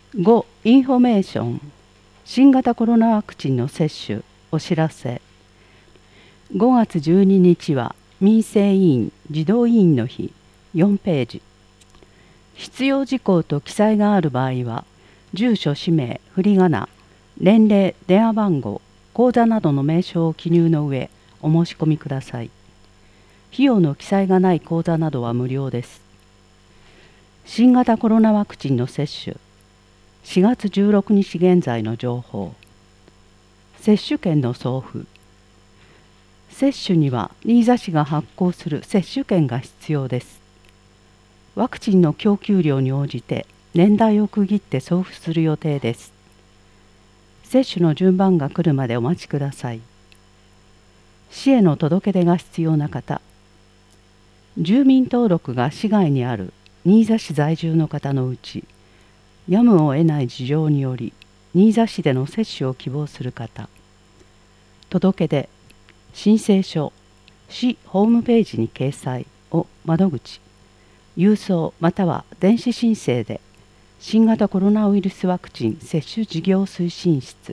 5. インフォメーション。新型コロナワクチンの接種お知らせ。5月12日は民生委員児童委員の日4ページ。必要事項と記載がある場合は、住所、氏名、振り仮名、年齢、電話番号、口座などの名称を記入の上、お申し込みください。費用の記載がない口座などは無料です。新型コロナワクチンの接種。4月16日現在の情報。接種券の送付。接種には新座市が発行する接種券が必要です。ワクチンの供給量に応じて年代を区切って送付する予定です。接種の順番が来るまでお待ちください。市への届け出が必要な方。住民登録が市外にある新座市在住の方のうち、やむを得ない事情により新座市での接種を希望する方。届け出、申請書、市ホームページに掲載を窓口、郵送または電子申請で新型コロナウイルスワクチン接種事業推進室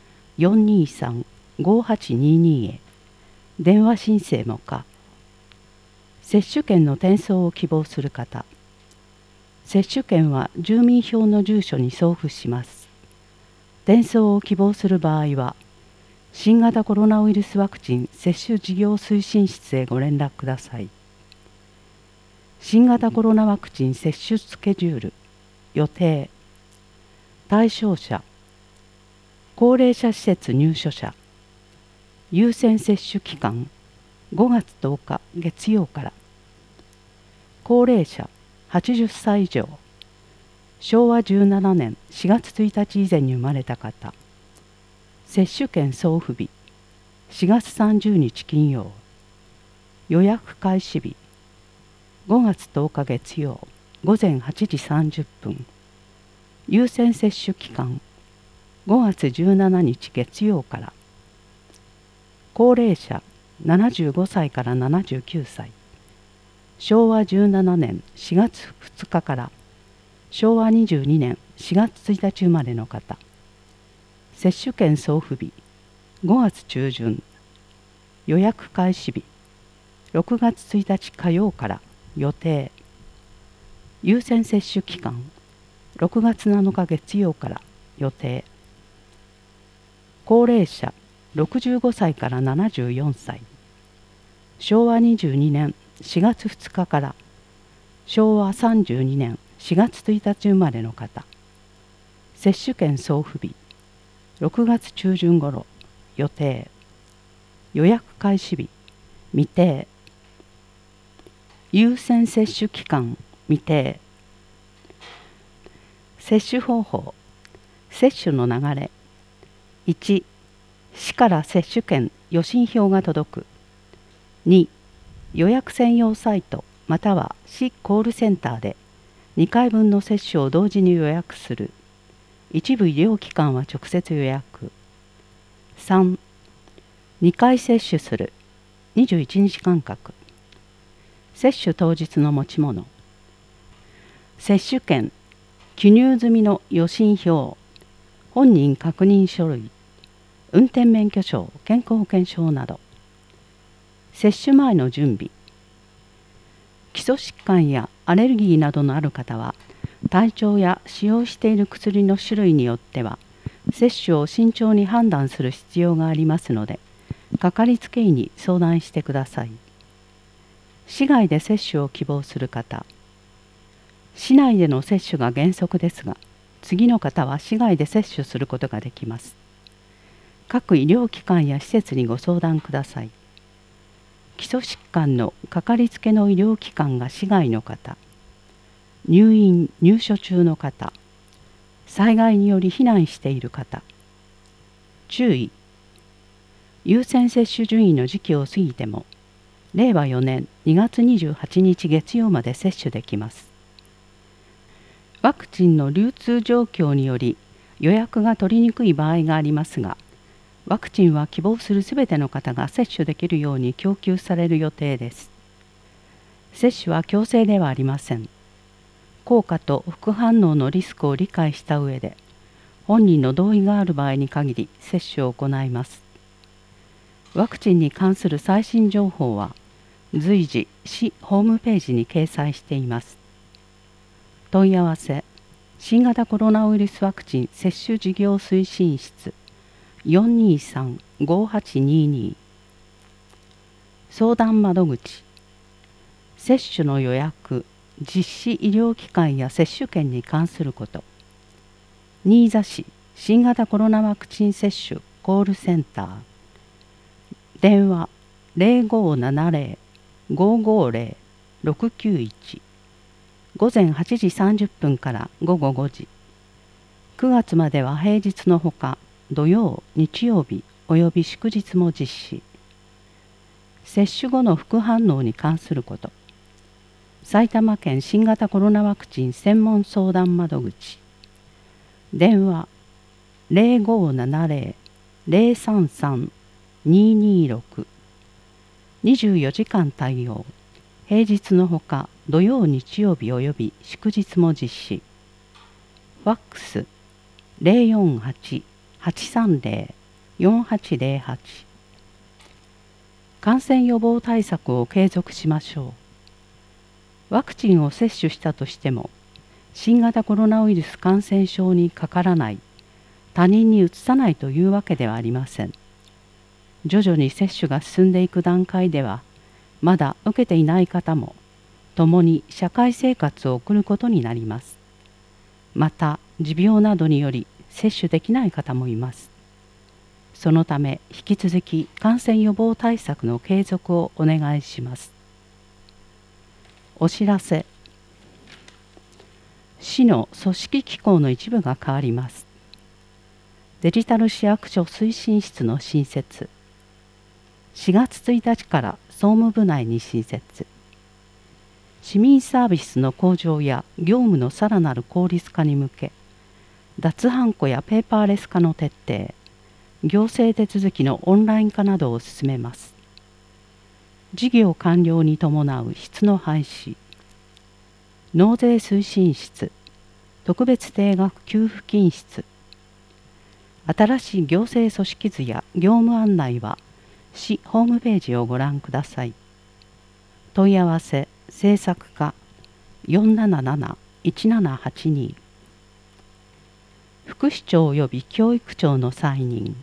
423-5822 へ電話申請も可。接種券の転送を希望する方。接種券は住民票の住所に送付します。転送を希望する場合は、新型コロナウイルスワクチン接種事業推進室へご連絡ください。新型コロナワクチン接種スケジュール、予定、対象者、高齢者施設入所者、優先接種期間、5月10日月曜から、高齢者、80歳以上、昭和17年4月1日以前に生まれた方、接種券送付日、4月30日金曜、予約開始日、5月10日月曜、午前8時30分、優先接種期間、5月17日月曜から、高齢者、75歳から79歳、昭和17年4月2日から昭和22年4月1日生まれの方。接種券送付日5月中旬。予約開始日6月1日火曜から予定。優先接種期間6月7日月曜から予定。高齢者65歳から74歳。昭和22年4月2日から昭和32年4月1日生まれの方。接種券送付日6月中旬頃予定。予約開始日未定。優先接種期間未定。接種方法。接種の流れ。1、市から接種券予診票が届く。2、予約専用サイトまたは市コールセンターで2回分の接種を同時に予約する。一部医療機関は直接予約。3、2回接種する。21日間隔。接種当日の持ち物。接種券、記入済みの予診票、本人確認書類、運転免許証、健康保険証など。接種前の準備。基礎疾患やアレルギーなどのある方は、体調や使用している薬の種類によっては、接種を慎重に判断する必要がありますので、かかりつけ医に相談してください。市外で接種を希望する方。市内での接種が原則ですが、次の方は市外で接種することができます。各医療機関や施設にご相談ください。基礎疾患のかかりつけの医療機関が市外の方、入院・入所中の方、災害により避難している方。注意。優先接種順位の時期を過ぎても、令和4年2月28日月曜まで接種できます。ワクチンの流通状況により予約が取りにくい場合がありますが、ワクチンは希望するすべての方が接種できるように供給される予定です。接種は強制ではありません。 効果と副反応のリスクを理解した上で、本人の同意がある場合に限り接種を行います。ワクチンに関する最新情報は随時市ホームページに掲載しています。問い合わせ新型コロナウイルスワクチン接種事業推進室 423-5822 相談窓口接種の予約実施医療機関や接種券に関すること。新座市新型コロナワクチン接種コールセンター電話 0570-550-691 午前8時30分から午後5時。9月までは平日のほか土曜日曜日および祝日も実施。接種後の副反応に関すること。埼玉県新型コロナワクチン専門相談窓口電話 0570-033-226 24時間対応。平日のほか土曜日曜日および祝日も実施。ファックス 048-830-4808 感染予防対策を継続しましょう。ワクチンを接種したとしても新型コロナウイルス感染症にかからない、他人にうつさないというわけではありません。徐々に接種が進んでいく段階ではまだ受けていない方も共に社会生活を送ることになります。また持病などにより接種できない方もいます。そのため引き続き感染予防対策の継続をお願いします。お知らせ。市の組織機構の一部が変わります。デジタル市役所推進室の新設。4月1日から総務部内に新設。市民サービスの向上や業務のさらなる効率化に向け、脱ハンコやペーパーレス化の徹底、行政手続きのオンライン化などを進めます。事業完了に伴う室の廃止。納税推進室、特別定額給付金室。新しい行政組織図や業務案内は市ホームページをご覧ください。問い合わせ制作課 477-1782 副市長及び教育長の再任。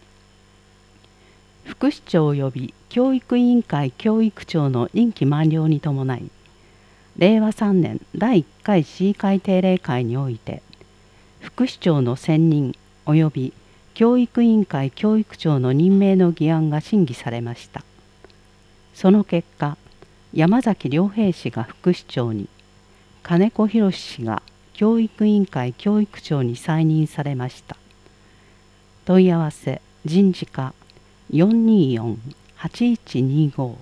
副市長及び教育委員会教育長の任期満了に伴い、令和3年第1回市議会定例会において副市長の選任及び教育委員会教育長の任命の議案が審議されました。その結果、山崎良平氏が副市長に、金子博氏が教育委員会教育長に再任されました。問い合わせ人事課 424-8125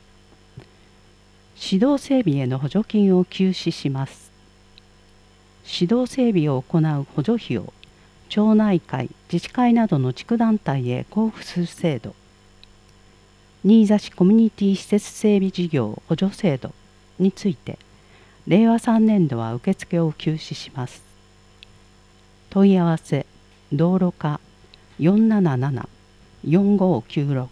指導整備への補助金を休止します。指導整備を行う補助費を町内会、自治会などの地区団体へ交付する制度。新座市コミュニティ施設整備事業補助制度について、令和3年度は受付を休止します。問い合わせ道路課 477-4596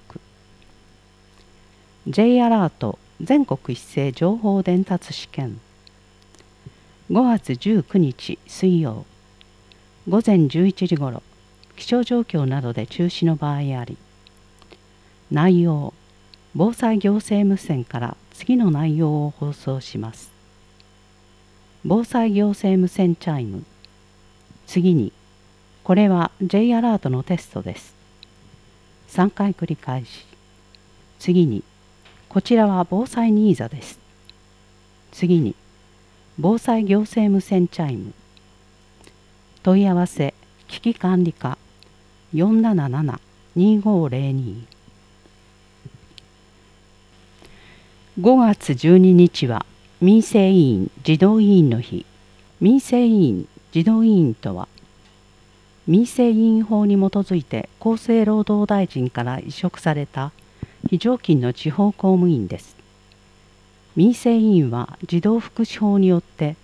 J アラート全国一斉情報伝達試験。5月19日水曜午前11時ごろ、気象状況などで中止の場合あり。内容、防災行政無線から次の内容を放送します。防災行政無線チャイム。次に、これは J アラートのテストです。3回繰り返し。次に、こちらは防災ニーザです。次に、防災行政無線チャイム。問い合わせ危機管理課 477-2502 5月12日は民生委員児童委員の日。民生委員児童委員とは、民生委員法に基づいて厚生労働大臣から委嘱された非常勤の地方公務員です。民生委員は児童福祉法によって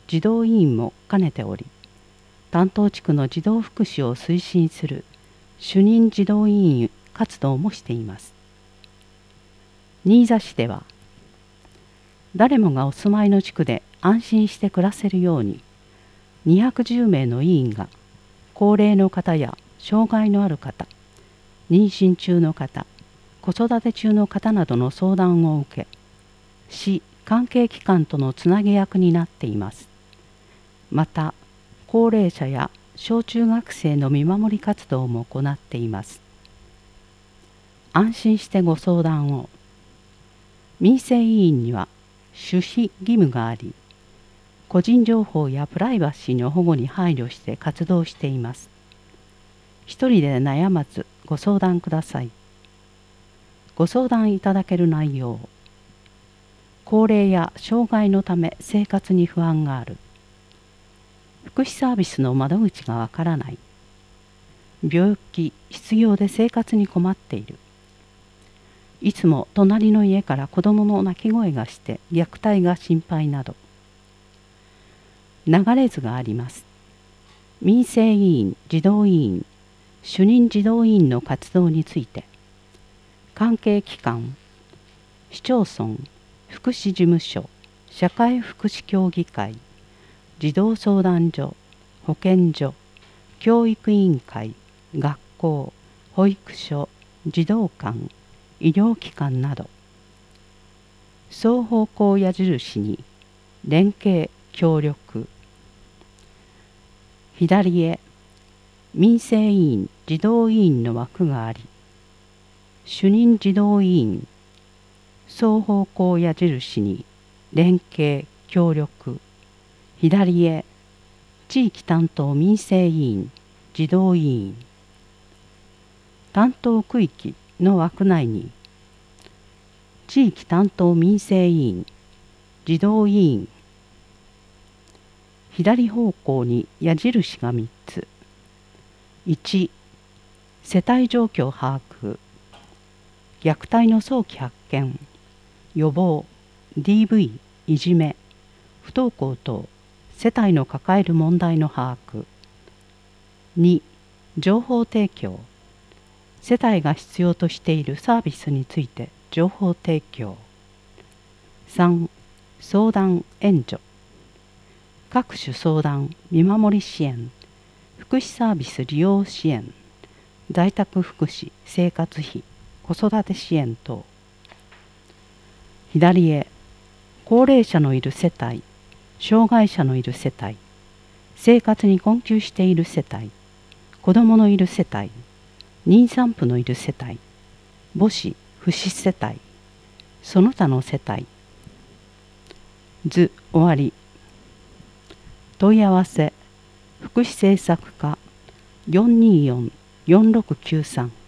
児童委員も兼ねており、担当地区の児童福祉を推進する主任児童委員活動もしています。新座市では、誰もがお住まいの地区で安心して暮らせるように、210名の委員が高齢の方や障害のある方、妊娠中の方、子育て中の方などの相談を受け、市関係機関とのつなぎ役になっています。また、高齢者や小中学生の見守り活動も行っています。安心してご相談を。民生委員には守秘義務があり、個人情報やプライバシーの保護に配慮して活動しています。一人で悩まずご相談ください。ご相談いただける内容。高齢や障害のため生活に不安がある。福祉サービスの窓口がわからない。病気、失業で生活に困っている。いつも隣の家から子供の泣き声がして虐待が心配など。流れ図があります。民生委員、児童委員、主任児童委員の活動について、関係機関、市町村、福祉事務所、社会福祉協議会、児童相談所、保健所、教育委員会、学校、保育所、児童館、医療機関など、双方向矢印に連携協力。左へ民生委員児童委員の枠があり、主任児童委員双方向矢印に連携協力。左へ地域担当民生委員児童委員。担当区域の枠内に地域担当民生委員児童委員。左方向に矢印が3つ。1、世帯状況把握、虐待の早期発見、予防、DV、いじめ、不登校等世帯の抱える問題の把握。2、情報提供、世帯が必要としているサービスについて情報提供。3、相談援助、各種相談見守り支援、福祉サービス利用支援、在宅福祉生活費子育て支援等。左へ高齢者のいる世帯、障害者のいる世帯、生活に困窮している世帯、子どものいる世帯、妊産婦のいる世帯、母子不死世帯、その他の世帯。図終わり。問い合わせ福祉政策課 424-4693